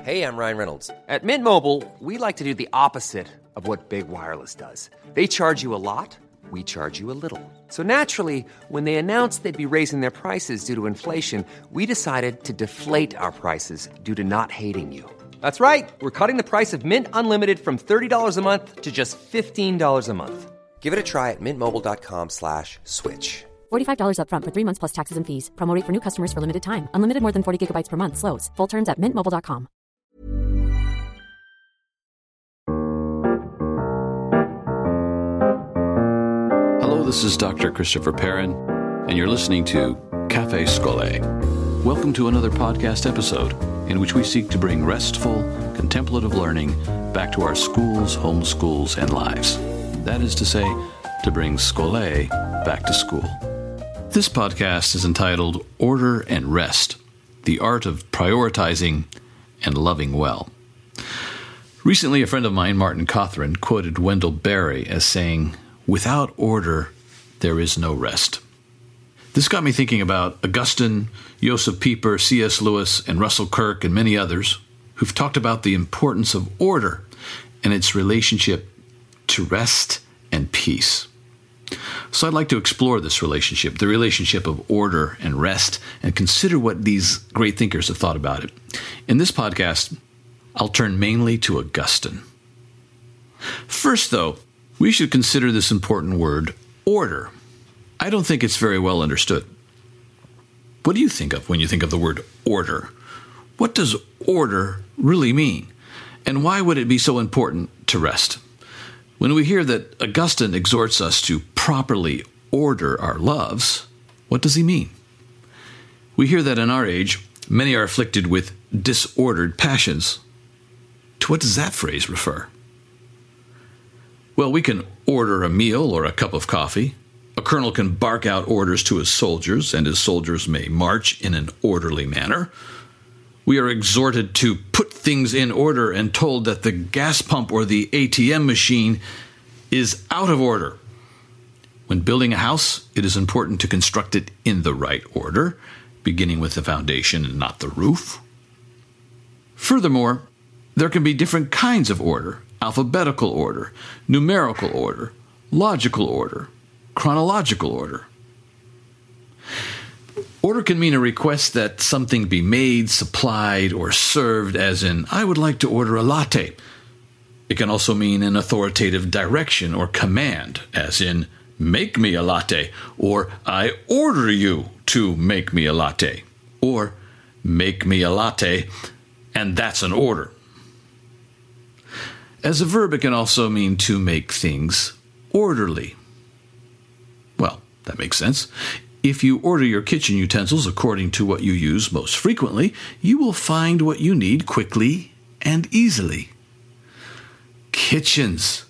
Hey, I'm Ryan Reynolds. At Mint Mobile, we like to do the opposite of what Big Wireless does. They charge you a lot, we charge you a little. So naturally, when they announced they'd be raising their prices due to inflation, we decided to deflate our prices due to not hating you. That's right. We're cutting the price of Mint Unlimited from $30 a month to just $15 a month. Give it a try at mintmobile.com/switch. $45 up front for 3 months plus taxes and fees. Promo rate for new customers for limited time. Unlimited more than 40 gigabytes per month. Slows full terms at mintmobile.com. Hello, this is Dr. Christopher Perrin, and you're listening to Café Scolaire. Welcome to another podcast episode in which we seek to bring restful, contemplative learning back to our schools, homeschools, and lives. That is to say, to bring Scolaire back to school. This podcast is entitled Order and Rest, the Art of Prioritizing and Loving Well. Recently, a friend of mine, Martin Cothran, quoted Wendell Berry as saying, "Without order, there is no rest." This got me thinking about Augustine, Joseph Pieper, C.S. Lewis, and Russell Kirk, and many others who've talked about the importance of order and its relationship to rest and peace. So I'd like to explore this relationship, the relationship of order and rest, and consider what these great thinkers have thought about it. In this podcast, I'll turn mainly to Augustine. First, though, we should consider this important word, order. I don't think it's very well understood. What do you think of when you think of the word order? What does order really mean? And why would it be so important to rest? When we hear that Augustine exhorts us to properly order our loves, what does he mean? We hear that in our age, many are afflicted with disordered passions. To what does that phrase refer? Well, we can order a meal or a cup of coffee. A colonel can bark out orders to his soldiers, and his soldiers may march in an orderly manner. We are exhorted to put things in order and told that the gas pump or the ATM machine is out of order. When building a house, it is important to construct it in the right order, beginning with the foundation and not the roof. Furthermore, there can be different kinds of order: alphabetical order, numerical order, logical order, chronological order. Order can mean a request that something be made, supplied, or served, as in, "I would like to order a latte." It can also mean an authoritative direction or command, as in, "Make me a latte," or "I order you to make me a latte," or "Make me a latte," and that's an order. As a verb, it can also mean to make things orderly. Well, that makes sense. If you order your kitchen utensils according to what you use most frequently, you will find what you need quickly and easily. Kitchens,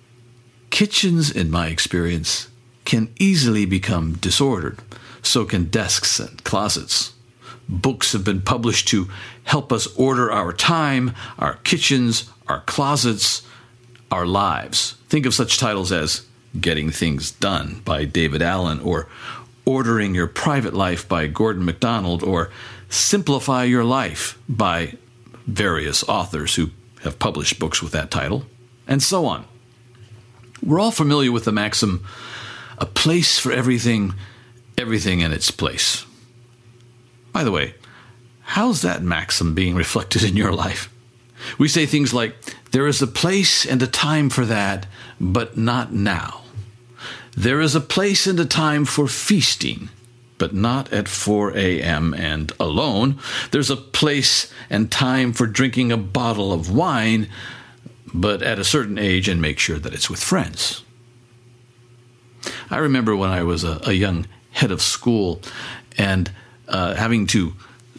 in my experience, can easily become disordered. So can desks and closets. Books have been published to help us order our time, our kitchens, our closets, our lives. Think of such titles as Getting Things Done by David Allen, or Ordering Your Private Life by Gordon MacDonald, or Simplify Your Life by various authors who have published books with that title, and so on. We're all familiar with the maxim, "A place for everything, everything in its place." By the way, how's that maxim being reflected in your life? We say things like, "There is a place and a time for that, but not now. There is a place and a time for feasting, but not at 4 a.m. and alone. There's a place and time for drinking a bottle of wine, but at a certain age, and make sure that it's with friends." I remember when I was a young head of school and having to,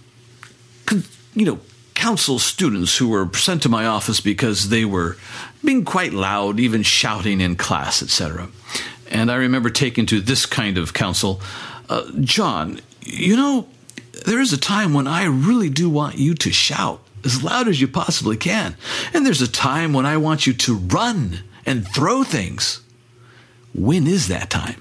counsel students who were sent to my office because they were being quite loud, even shouting in class, etc. And I remember taking to this kind of counsel, "John, there is a time when I really do want you to shout as loud as you possibly can. And there's a time when I want you to run and throw things. When is that time?"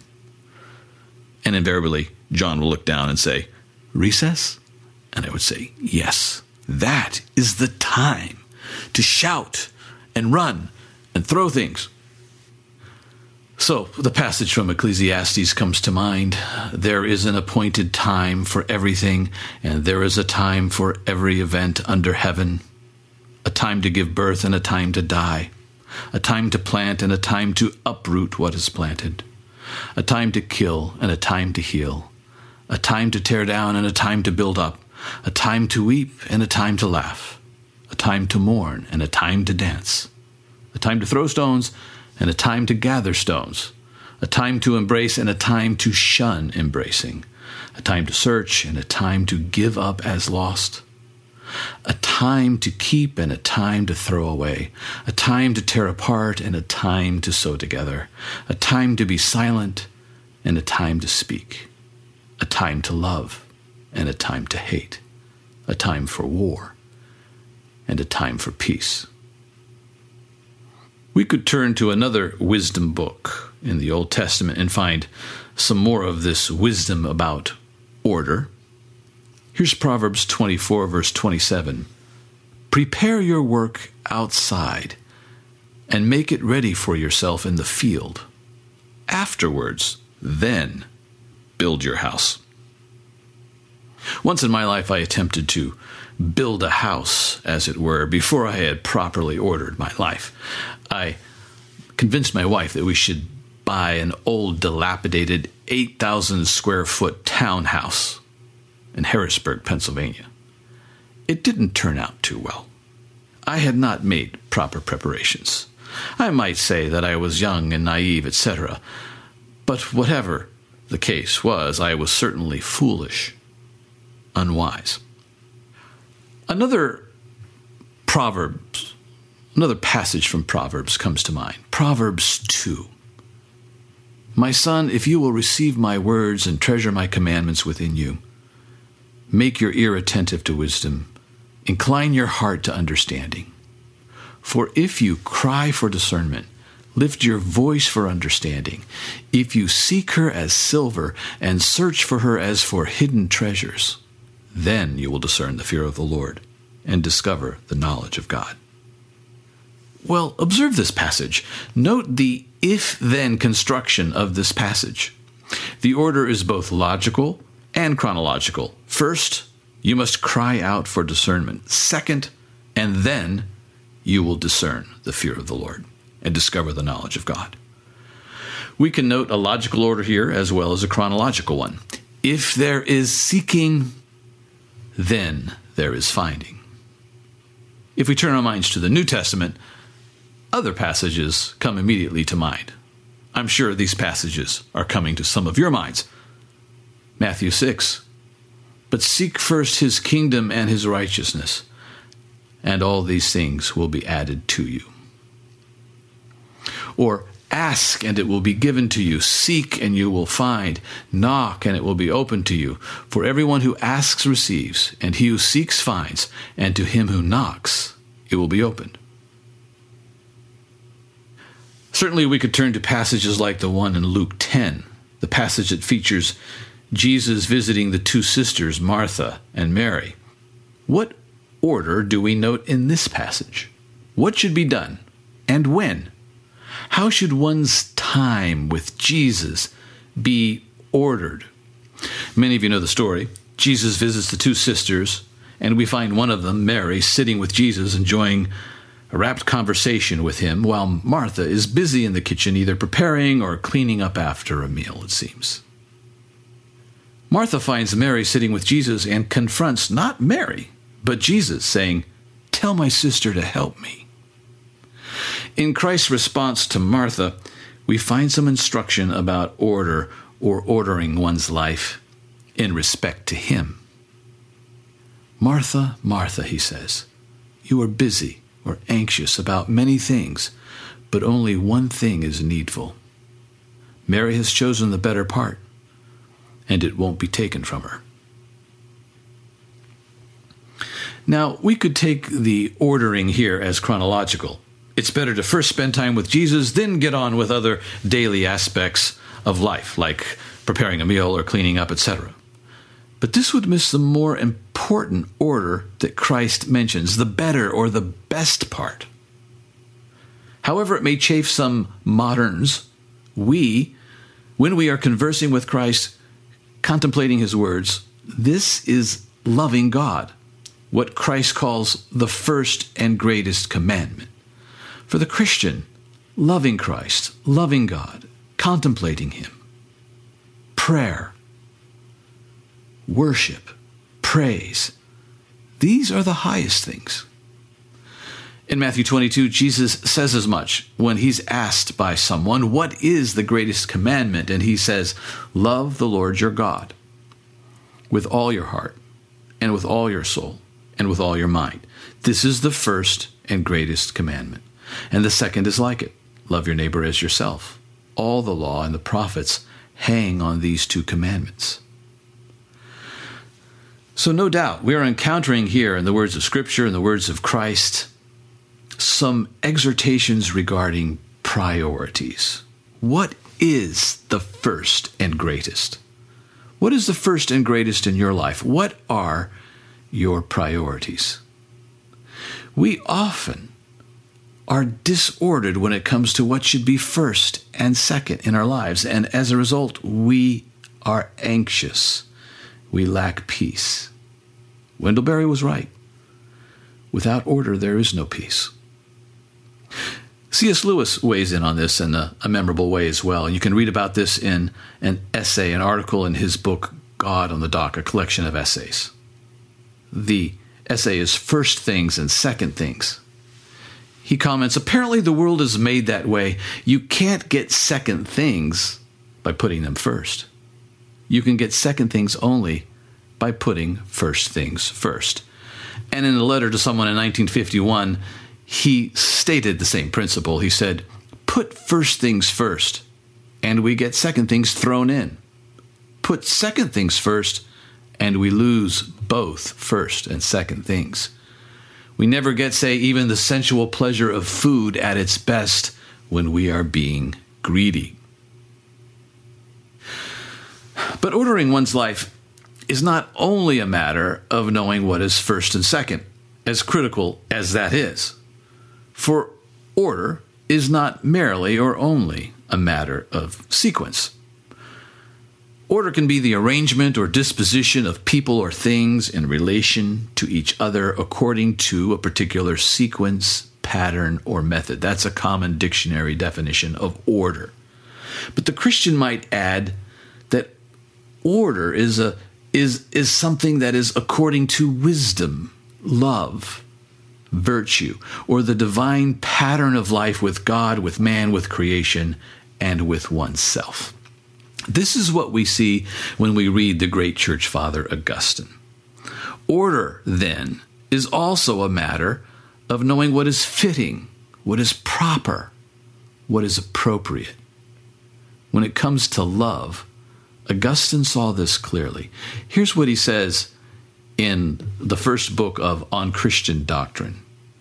And invariably, John will look down and say, "Recess?" And I would say, "Yes, That is the time to shout and run and throw things. So the passage from Ecclesiastes comes to mind. There is an appointed time for everything, and there is a time for every event under heaven. A time to give birth and a time to die. A time to plant and a time to uproot what is planted. A time to kill and a time to heal. A time to tear down and a time to build up. A time to weep and a time to laugh. A time to mourn and a time to dance. A time to throw stones and a time to gather stones, a time to embrace and a time to shun embracing, a time to search and a time to give up as lost, a time to keep and a time to throw away, a time to tear apart and a time to sew together, a time to be silent and a time to speak, a time to love and a time to hate, a time for war and a time for peace. We could turn to another wisdom book in the Old Testament and find some more of this wisdom about order. Here's Proverbs 24, verse 27. Prepare your work outside and make it ready for yourself in the field. Afterwards, then build your house. Once in my life, I attempted to build a house, as it were, before I had properly ordered my life. I convinced my wife that we should buy an old, dilapidated 8,000 square foot townhouse in Harrisburg, Pennsylvania. It didn't turn out too well. I had not made proper preparations. I might say that I was young and naive, etc. But whatever the case was, I was certainly foolish, unwise. Another passage from Proverbs comes to mind. Proverbs 2. My son, if you will receive my words and treasure my commandments within you, make your ear attentive to wisdom, incline your heart to understanding. For if you cry for discernment, lift your voice for understanding. If you seek her as silver and search for her as for hidden treasures, then you will discern the fear of the Lord and discover the knowledge of God. Well, observe this passage. Note the if-then construction of this passage. The order is both logical and chronological. First, you must cry out for discernment. Second, and then you will discern the fear of the Lord and discover the knowledge of God. We can note a logical order here as well as a chronological one. If there is seeking, then there is finding. If we turn our minds to the New Testament, other passages come immediately to mind. I'm sure these passages are coming to some of your minds. Matthew 6, but seek first his kingdom and his righteousness, and all these things will be added to you. Or ask and it will be given to you. Seek and you will find. Knock and it will be opened to you. For everyone who asks receives, and he who seeks finds, and to him who knocks it will be opened. Certainly we could turn to passages like the one in Luke 10, the passage that features Jesus visiting the two sisters, Martha and Mary. What order do we note in this passage? What should be done, and when? How should one's time with Jesus be ordered? Many of you know the story. Jesus visits the two sisters, and we find one of them, Mary, sitting with Jesus, enjoying a rapt conversation with him, while Martha is busy in the kitchen, either preparing or cleaning up after a meal, it seems. Martha finds Mary sitting with Jesus and confronts not Mary, but Jesus, saying, "Tell my sister to help me." In Christ's response to Martha, we find some instruction about order or ordering one's life in respect to him. "Martha, Martha," he says, "you are busy or anxious about many things, but only one thing is needful. Mary has chosen the better part, and it won't be taken from her." Now, we could take the ordering here as chronological. It's better to first spend time with Jesus, then get on with other daily aspects of life, like preparing a meal or cleaning up, etc. But this would miss the more important order that Christ mentions, the better or the best part. However it may chafe some moderns, when we are conversing with Christ, contemplating his words, this is loving God, what Christ calls the first and greatest commandment. For the Christian, loving Christ, loving God, contemplating him, prayer, worship, praise, these are the highest things. In Matthew 22, Jesus says as much when he's asked by someone, what is the greatest commandment? And he says, love the Lord your God with all your heart and with all your soul and with all your mind. This is the first and greatest commandment. And the second is like it. Love your neighbor as yourself. All the law and the prophets hang on these two commandments. So no doubt we are encountering here in the words of Scripture and the words of Christ some exhortations regarding priorities. What is the first and greatest? What is the first and greatest in your life? What are your priorities? We often are disordered when it comes to what should be first and second in our lives, and as a result, we are anxious. We lack peace. Wendell Berry was right. Without order, there is no peace. C.S. Lewis weighs in on this in a memorable way as well. You can read about this in an essay, an article in his book, God on the Dock, a collection of essays. The essay is First Things and Second Things. He comments, apparently the world is made that way. You can't get second things by putting them first. You can get second things only by putting first things first. And in a letter to someone in 1951, he stated the same principle. He said, put first things first, and we get second things thrown in. Put second things first, and we lose both first and second things. We never get, say, even the sensual pleasure of food at its best when we are being greedy. But ordering one's life is not only a matter of knowing what is first and second, as critical as that is. For order is not merely or only a matter of sequence. Order can be the arrangement or disposition of people or things in relation to each other according to a particular sequence, pattern, or method. That's a common dictionary definition of order. But the Christian might add that order is something that is according to wisdom, love, virtue, or the divine pattern of life with God, with man, with creation, and with oneself. This is what we see when we read the great church father Augustine. Order, then, is also a matter of knowing what is fitting, what is proper, what is appropriate. When it comes to love, Augustine saw this clearly. Here's what he says in the first book of On Christian Doctrine.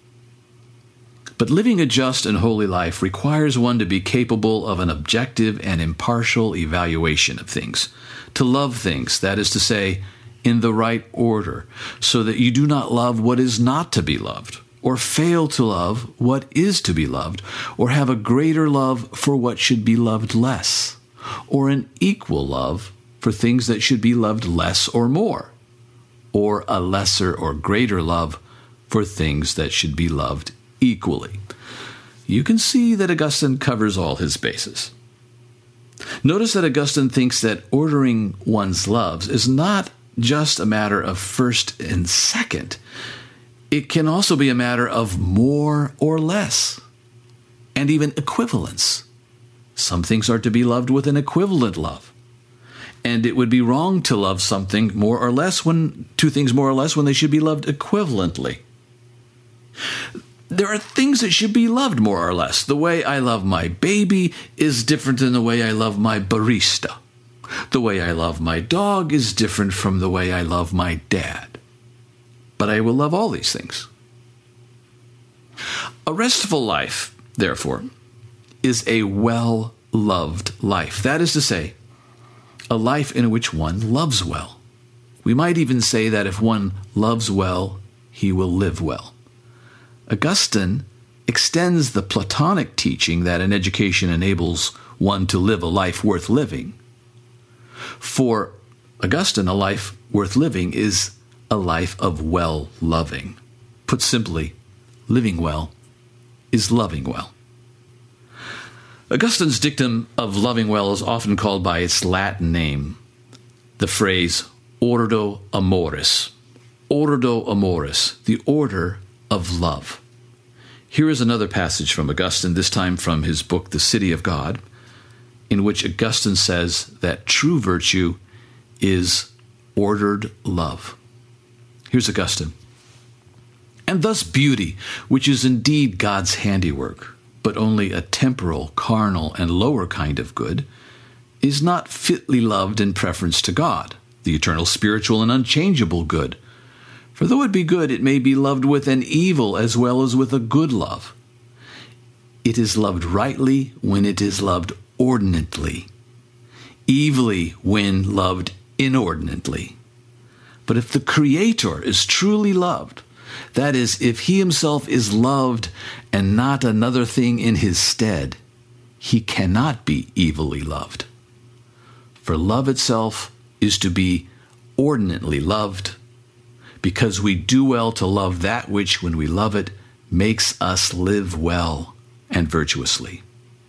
But living a just and holy life requires one to be capable of an objective and impartial evaluation of things, to love things, that is to say, in the right order, so that you do not love what is not to be loved, or fail to love what is to be loved, or have a greater love for what should be loved less, or an equal love for things that should be loved less or more, or a lesser or greater love for things that should be loved equally. You can see that Augustine covers all his bases. Notice that Augustine thinks that ordering one's loves is not just a matter of first and second. It can also be a matter of more or less, and even equivalence. Some things are to be loved with an equivalent love. And it would be wrong to love something more or less two things more or less when they should be loved equivalently. There are things that should be loved more or less. The way I love my baby is different than the way I love my barista. The way I love my dog is different from the way I love my dad. But I will love all these things. A restful life, therefore, is a well-loved life. That is to say, a life in which one loves well. We might even say that if one loves well, he will live well. Augustine extends the Platonic teaching that an education enables one to live a life worth living. For Augustine, a life worth living is a life of well-loving. Put simply, living well is loving well. Augustine's dictum of loving well is often called by its Latin name, the phrase ordo amoris. Ordo amoris, the order of love. Here is another passage from Augustine, this time from his book, The City of God, in which Augustine says that true virtue is ordered love. Here's Augustine. And thus beauty, which is indeed God's handiwork, but only a temporal, carnal, and lower kind of good, is not fitly loved in preference to God, the eternal, spiritual, and unchangeable good. For though it be good, it may be loved with an evil as well as with a good love. It is loved rightly when it is loved ordinately, evilly when loved inordinately. But if the Creator is truly loved, that is, if he himself is loved and not another thing in his stead, he cannot be evilly loved. For love itself is to be ordinately loved, because we do well to love that which, when we love it, makes us live well and virtuously.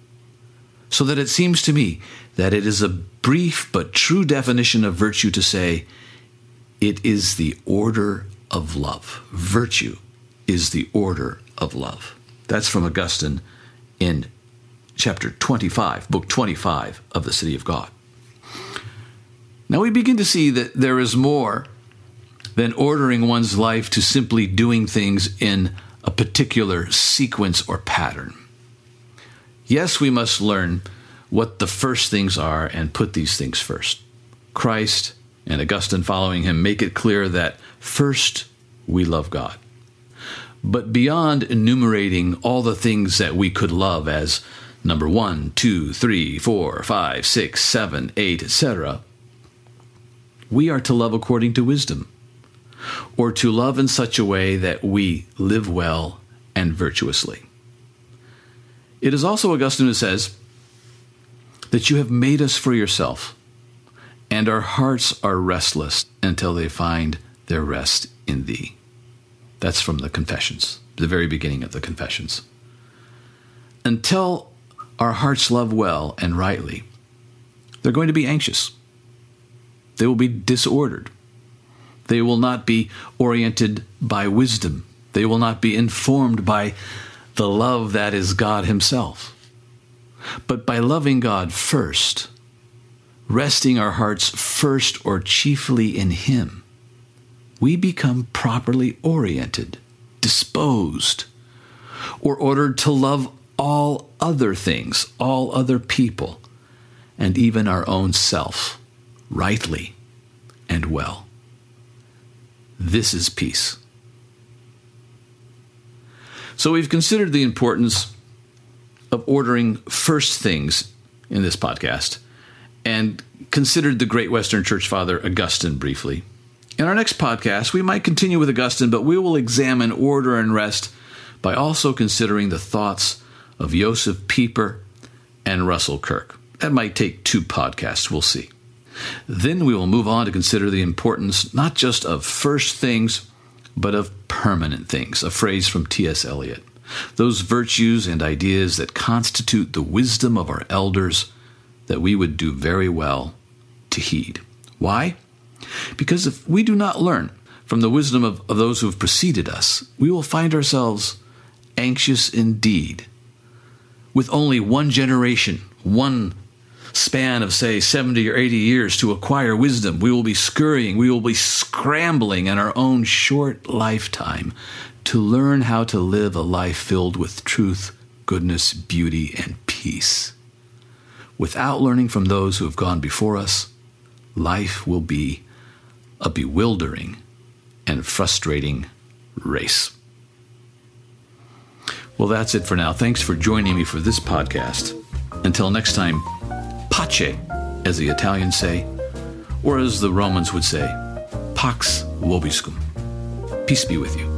So that it seems to me that it is a brief but true definition of virtue to say, it is the order of love. Virtue is the order of love. That's from Augustine in chapter 25, book 25 of The City of God. Now we begin to see that there is more than ordering one's life to simply doing things in a particular sequence or pattern. Yes, we must learn what the first things are and put these things first. Christ and Augustine following him make it clear that first we love God. But beyond enumerating all the things that we could love as number 1, 2, 3, 4, 5, 6, 7, 8, etc., we are to love according to wisdom, or to love in such a way that we live well and virtuously. It is also Augustine who says that you have made us for yourself, and our hearts are restless until they find their rest in thee. That's from the Confessions, the very beginning of the Confessions. Until our hearts love well and rightly, they're going to be anxious. They will be disordered. They will not be oriented by wisdom. They will not be informed by the love that is God himself. But by loving God first, resting our hearts first or chiefly in him, we become properly oriented, disposed, or ordered to love all other things, all other people, and even our own self, rightly and well. This is peace. So we've considered the importance of ordering first things in this podcast, and considered the great Western Church Father Augustine briefly. In our next podcast, we might continue with Augustine, but we will examine order and rest by also considering the thoughts of Joseph Pieper and Russell Kirk. That might take 2 podcasts, we'll see. Then we will move on to consider the importance not just of first things, but of permanent things, a phrase from T.S. Eliot. Those virtues and ideas that constitute the wisdom of our elders that we would do very well to heed. Why? Because if we do not learn from the wisdom of those who have preceded us, we will find ourselves anxious indeed. With only one generation, one span of, say, 70 or 80 years to acquire wisdom, we will be scurrying, we will be scrambling in our own short lifetime to learn how to live a life filled with truth, goodness, beauty, and peace. Without learning from those who have gone before us, life will be a bewildering and frustrating race. Well, that's it for now. Thanks for joining me for this podcast. Until next time, pace, as the Italians say, or as the Romans would say, Pax vobiscum. Peace be with you.